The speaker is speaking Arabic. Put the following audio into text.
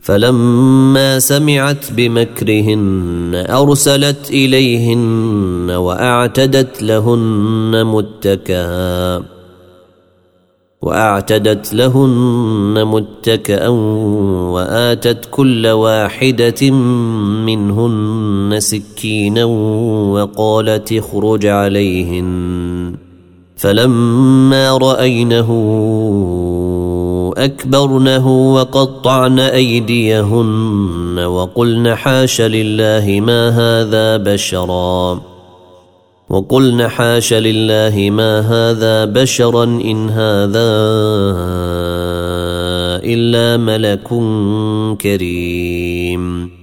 فلما سمعت بمكرهن أرسلت إليهن وأعتدت لهن متكأ وآتت كل واحدة منهن سكينا وقالت اخرج عليهن فلما رأينه أكبرنه وقطعن أيديهن وقلن حاش لله ما هذا بشرا إن هذا إلا ملك كريم.